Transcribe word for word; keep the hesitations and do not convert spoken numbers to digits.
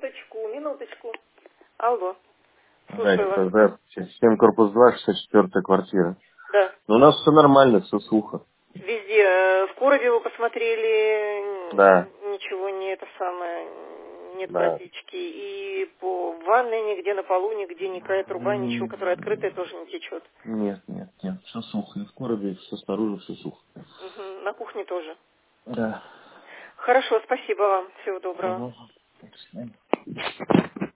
Минуточку, минуточку. Алло. Знаете, Слушаю вас. тогда семь корпус два, шестьдесят четвёртая квартира. Да. Но у нас все нормально, все сухо. Везде. э, В коробе вы посмотрели, Да, н- ничего не это самое, нет да. протечки. И по ванной нигде на полу, нигде никакая труба, ничего, М, которая открытая, тоже не течет. Нет, нет, нет, все сухо. И в коробе, все снаружи, все сухо. Мгм. На кухне тоже. Да. Хорошо, спасибо вам. Всего доброго. Ага. До свидания.